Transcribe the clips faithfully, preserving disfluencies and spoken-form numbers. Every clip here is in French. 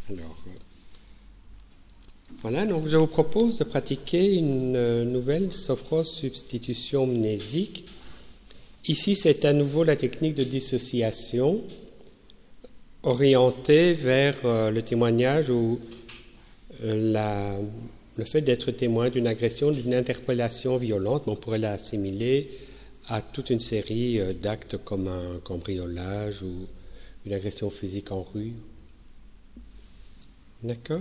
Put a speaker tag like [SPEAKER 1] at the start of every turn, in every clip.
[SPEAKER 1] Alors, euh, voilà, donc je vous propose de pratiquer une euh, nouvelle sophrosubstitution mnésique. Ici, c'est à nouveau la technique de dissociation orientée vers euh, le témoignage ou euh, la, le fait d'être témoin d'une agression, d'une interpellation violente. On pourrait l'assimiler à toute une série euh, d'actes comme un cambriolage ou une agression physique en rue. D'accord ?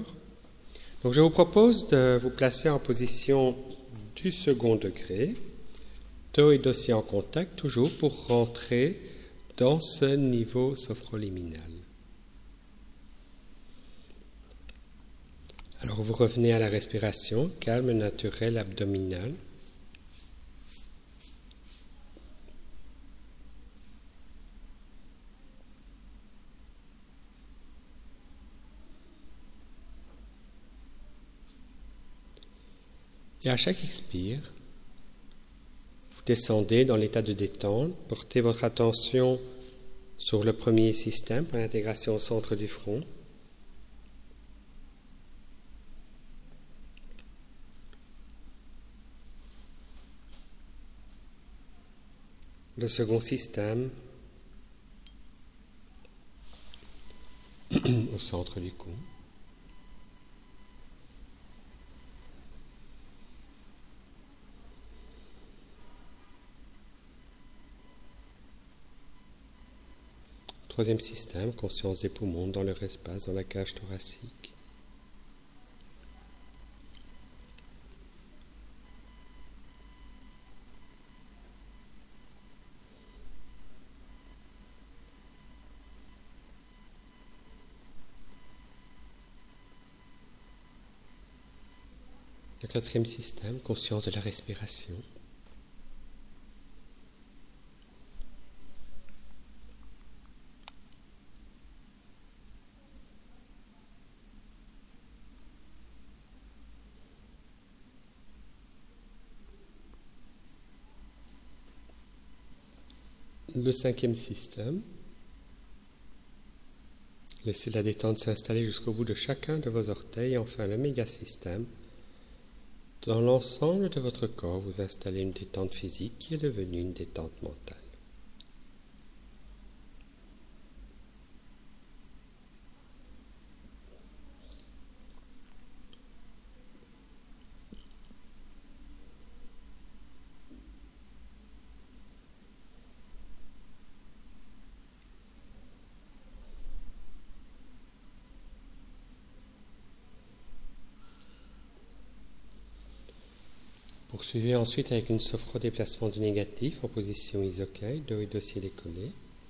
[SPEAKER 1] Donc je vous propose de vous placer en position du second degré, dos et dossier en contact, toujours pour rentrer dans ce niveau sophroliminal. Alors vous revenez à la respiration, calme, naturel, abdominal. Et à chaque expire, vous descendez dans l'état de détente, portez votre attention sur le premier système, pour l'intégration au centre du front. Le second système, au centre du cou. Troisième système, conscience des poumons dans leur espace, dans la cage thoracique. Le quatrième système, conscience de la respiration. Le cinquième système, laissez la détente s'installer jusqu'au bout de chacun de vos orteils. Et enfin, le méga-système, dans l'ensemble de votre corps, vous installez une détente physique qui est devenue une détente mentale. Poursuivez ensuite avec une sophrodéplacement du négatif en position isokai, dos et dossier décollé.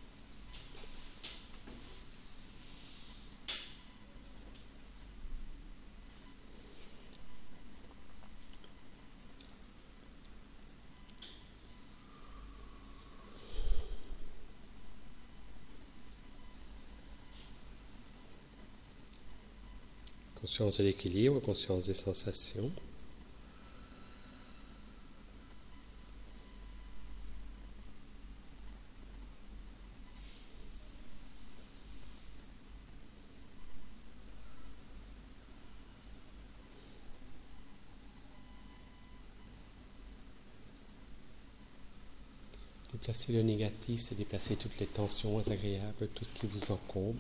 [SPEAKER 1] Conscience de l'équilibre, conscience des sensations. Déplacer le négatif, c'est déplacer toutes les tensions désagréables, tout ce qui vous encombre.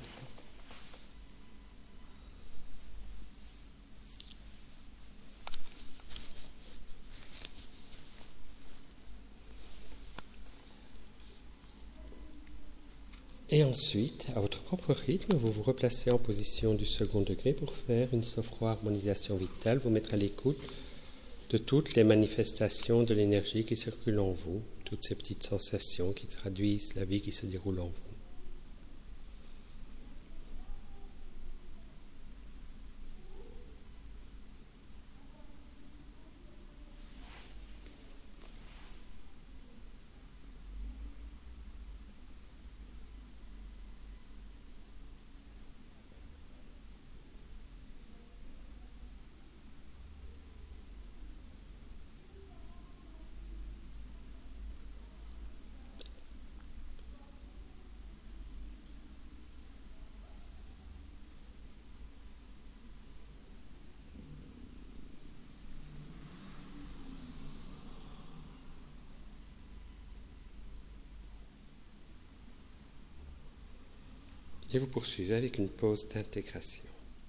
[SPEAKER 1] Et ensuite, à votre propre rythme, vous vous replacez en position du second degré pour faire une sophro-harmonisation vitale, vous mettre à l'écoute de toutes les manifestations de l'énergie qui circulent en vous, toutes ces petites sensations qui traduisent la vie qui se déroule en vous. Et vous poursuivez avec une pause d'intégration.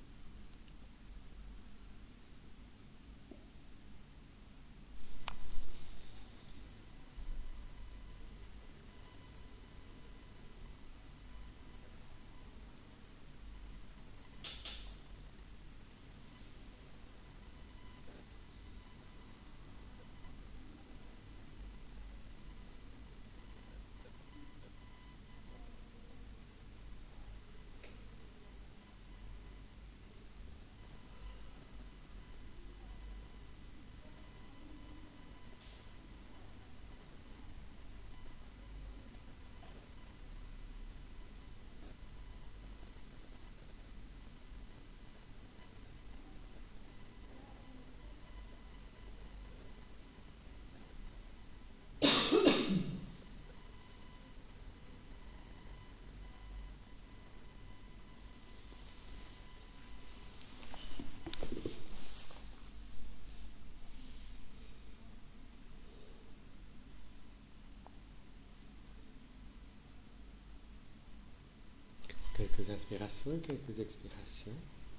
[SPEAKER 1] Quelques inspirations et quelques expirations.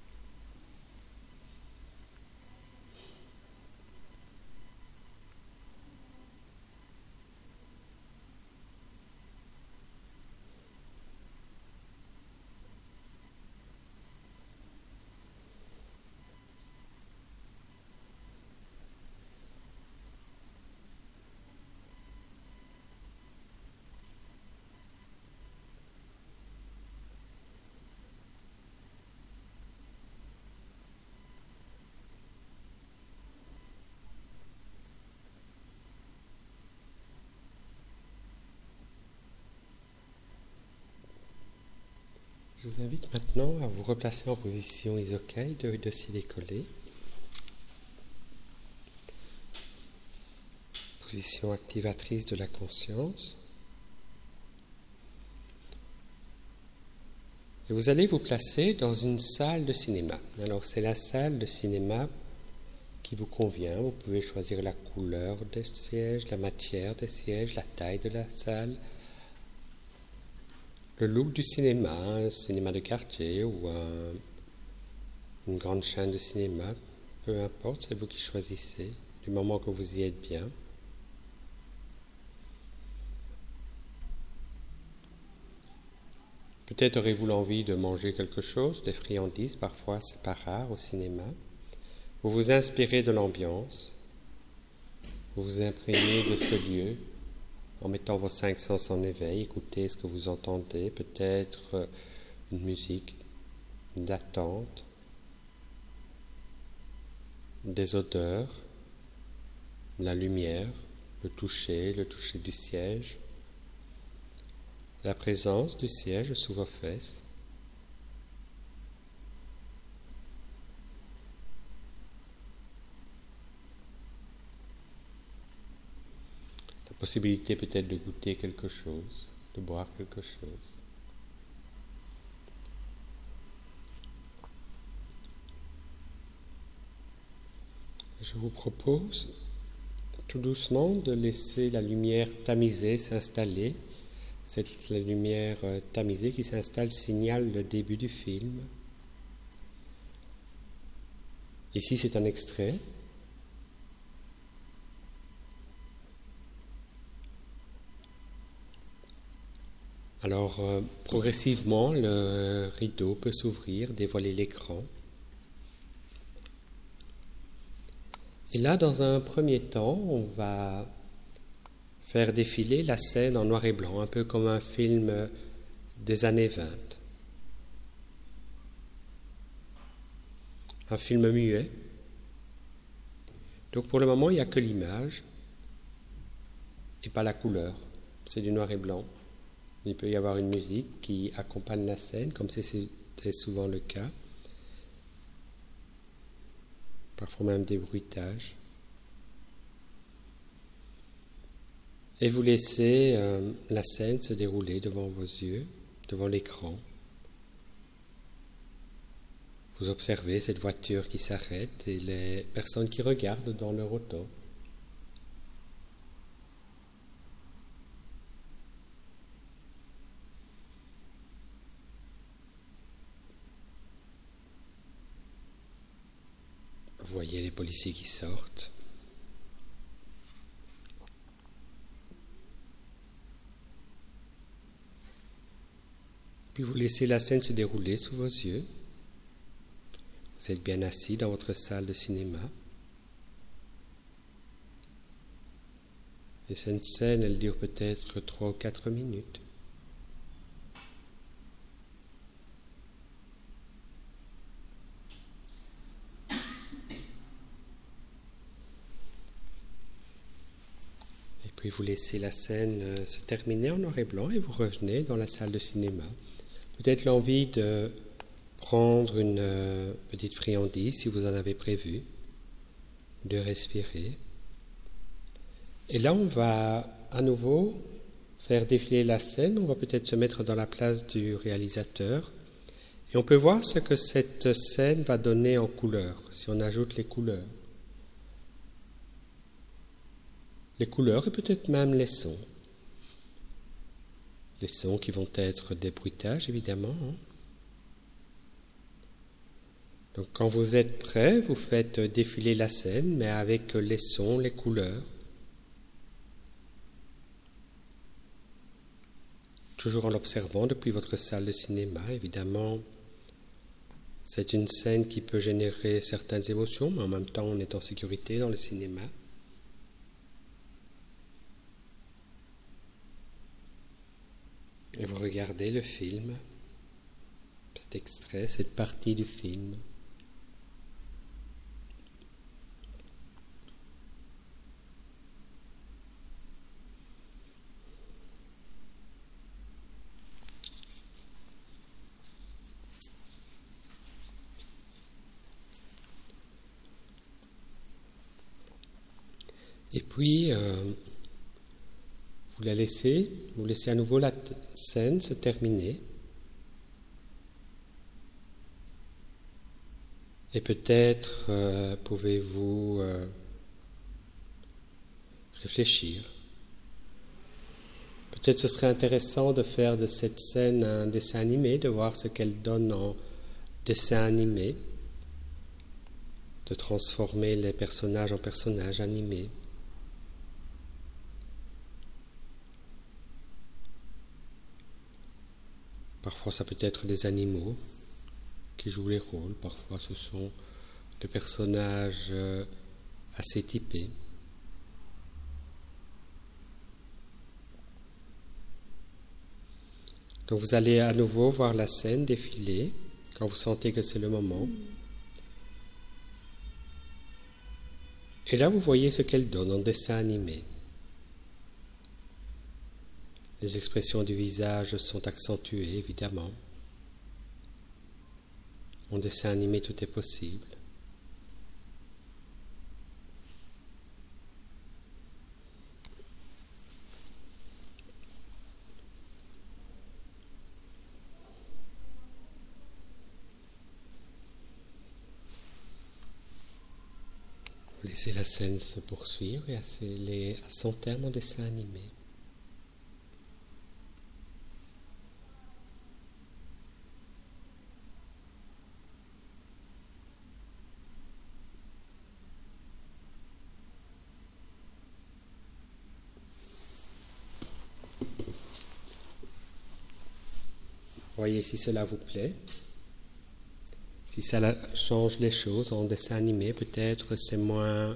[SPEAKER 1] Je vous invite maintenant à vous replacer en position isokai, deux de cils décollés. Position activatrice de la conscience. Et vous allez vous placer dans une salle de cinéma. Alors c'est la salle de cinéma qui vous convient. Vous pouvez choisir la couleur des sièges, la matière des sièges, la taille de la salle, le look du cinéma, un cinéma de quartier ou un, une grande chaîne de cinéma, peu importe, c'est vous qui choisissez, du moment que vous y êtes bien. Peut-être aurez-vous l'envie de manger quelque chose, des friandises, parfois c'est pas rare au cinéma. Vous vous inspirez de l'ambiance, vous vous imprégnez de ce lieu, en mettant vos cinq sens en éveil, écoutez ce que vous entendez, peut-être une musique d'attente, des odeurs, la lumière, le toucher, le toucher du siège, la présence du siège sous vos fesses. Possibilité peut-être de goûter quelque chose, de boire quelque chose. Je vous propose tout doucement de laisser la lumière tamisée s'installer. C'est la lumière tamisée qui s'installe signale le début du film. Ici c'est un extrait. Alors, euh, progressivement, le rideau peut s'ouvrir, dévoiler l'écran. Et là, dans un premier temps, on va faire défiler la scène en noir et blanc, un peu comme un film des années vingt. Un film muet. Donc, pour le moment, il n'y a que l'image et pas la couleur. C'est du noir et blanc. Il peut y avoir une musique qui accompagne la scène, comme c'était souvent le cas. Parfois même des bruitages. Et vous laissez euh, la scène se dérouler devant vos yeux, devant l'écran. Vous observez cette voiture qui s'arrête et les personnes qui regardent dans leur auto. Vous voyez les policiers qui sortent. Puis vous laissez la scène se dérouler sous vos yeux. Vous êtes bien assis dans votre salle de cinéma. Et cette scène, elle dure peut-être trois ou quatre minutes. Et puis vous laissez la scène se terminer en noir et blanc et vous revenez dans la salle de cinéma. Peut-être l'envie de prendre une petite friandise si vous en avez prévu, de respirer. Et là, on va à nouveau faire défiler la scène. On va peut-être se mettre dans la place du réalisateur. Et on peut voir ce que cette scène va donner en couleurs, si on ajoute les couleurs. Les couleurs et peut-être même les sons. Les sons qui vont être des bruitages, évidemment. Hein. Donc, quand vous êtes prêt, vous faites défiler la scène, mais avec les sons, les couleurs. Toujours en l'observant depuis votre salle de cinéma, évidemment, c'est une scène qui peut générer certaines émotions, mais en même temps, on est en sécurité dans le cinéma. Et vous regardez le film, cet extrait, cette partie du film. Et puis, euh, vous la laissez, vous laissez à nouveau la t- scène se terminer. Et peut-être euh, pouvez-vous euh, réfléchir. Peut-être ce serait intéressant de faire de cette scène un dessin animé, de voir ce qu'elle donne en dessin animé, de transformer les personnages en personnages animés. Parfois, ça peut être des animaux qui jouent les rôles. Parfois, ce sont des personnages assez typés. Donc, vous allez à nouveau voir la scène défiler quand vous sentez que c'est le moment. Et là, vous voyez ce qu'elle donne en dessin animé. Les expressions du visage sont accentuées, évidemment. En dessin animé, tout est possible. Vous laissez la scène se poursuivre et aller à son terme en dessin animé. Voyez si cela vous plaît. Si ça change les choses en dessin animé, peut-être c'est moins,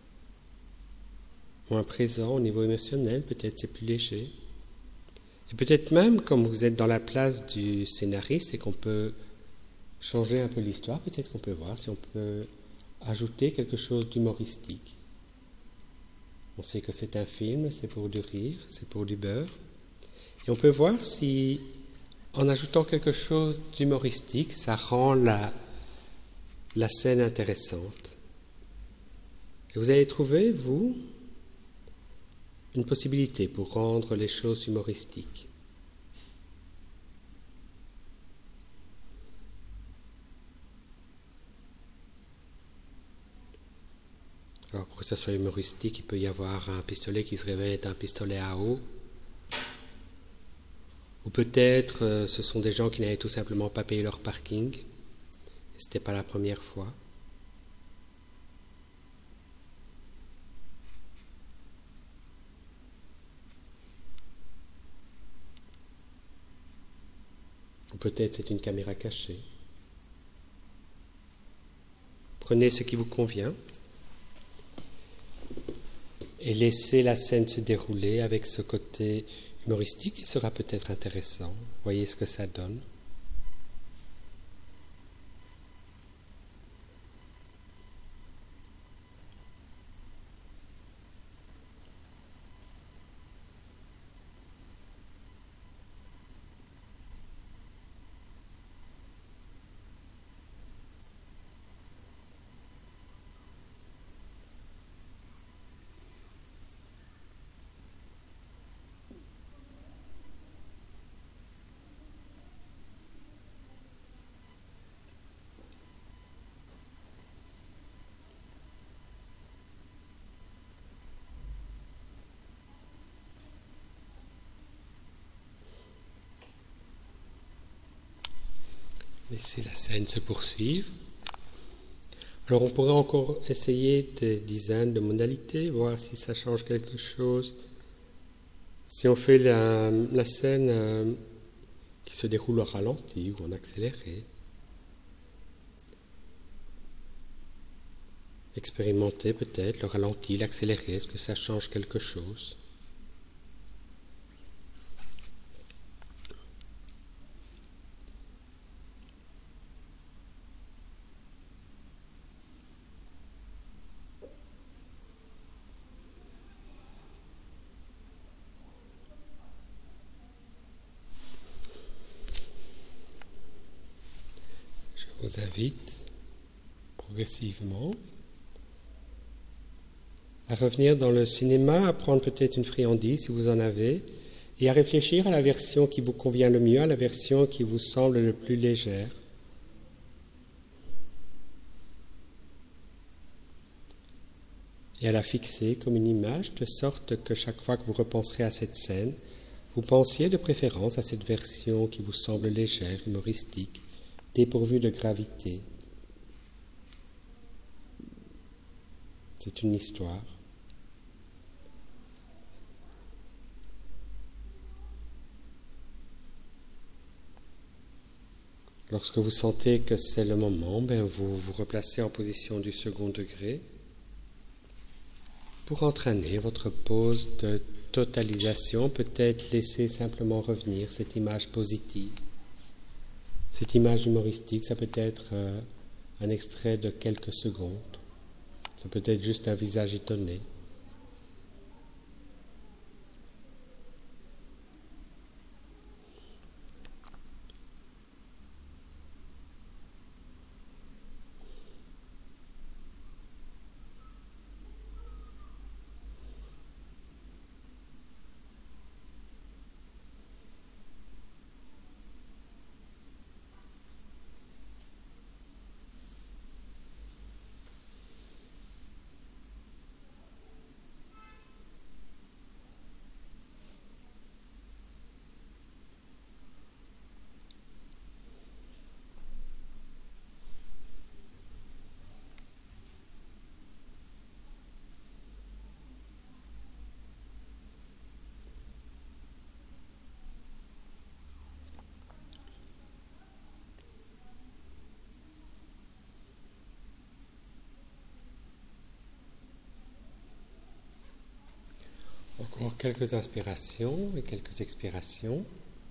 [SPEAKER 1] moins présent au niveau émotionnel, peut-être c'est plus léger. Et peut-être même, comme vous êtes dans la place du scénariste et qu'on peut changer un peu l'histoire, peut-être qu'on peut voir si on peut ajouter quelque chose d'humoristique. On sait que c'est un film, c'est pour du rire, c'est pour du beurre. Et on peut voir si, en ajoutant quelque chose d'humoristique, ça rend la, la scène intéressante. Et vous allez trouver, vous, une possibilité pour rendre les choses humoristiques. Alors, pour que ça soit humoristique, il peut y avoir un pistolet qui se révèle être un pistolet à eau. Ou peut-être euh, ce sont des gens qui n'avaient tout simplement pas payé leur parking. Et ce n'était pas la première fois. peut-être c'est une caméra cachée. Prenez ce qui vous convient et laissez la scène se dérouler avec ce côté humoristique qui sera peut-être intéressant. Voyez ce que ça donne. Laissez la scène se poursuivre. Alors on pourrait encore essayer des dizaines de modalités, voir si ça change quelque chose. Si on fait la, la scène euh, qui se déroule au ralenti ou en accéléré. Expérimentez peut-être le ralenti, l'accéléré, est-ce que ça change quelque chose ? Je vous invite progressivement à revenir dans le cinéma, à prendre peut-être une friandise si vous en avez, et à réfléchir à la version qui vous convient le mieux, à la version qui vous semble le plus légère. Et à la fixer comme une image, de sorte que chaque fois que vous repenserez à cette scène, vous pensiez de préférence à cette version qui vous semble légère, humoristique, dépourvue de gravité. C'est une histoire. Lorsque vous sentez que c'est le moment, ben vous vous replacez en position du second degré pour entraîner votre pause de totalisation, peut-être laisser simplement revenir cette image positive. Cette image humoristique, ça peut être euh, un extrait de quelques secondes. Ça peut être juste un visage étonné. Encore quelques inspirations et quelques expirations.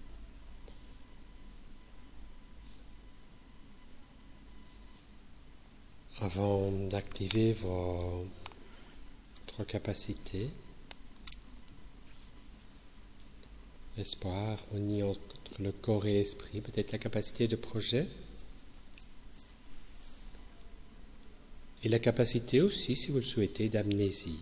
[SPEAKER 1] Avant d'activer votre capacité, espoir, harmonie entre le corps et l'esprit, peut-être la capacité de projet, et la capacité aussi, si vous le souhaitez, d'amnésie.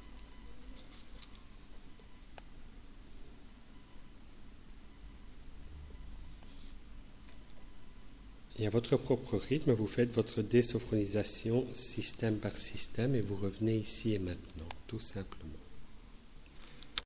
[SPEAKER 1] Et à votre propre rythme, vous faites votre désophonisation système par système et vous revenez ici et maintenant, tout simplement.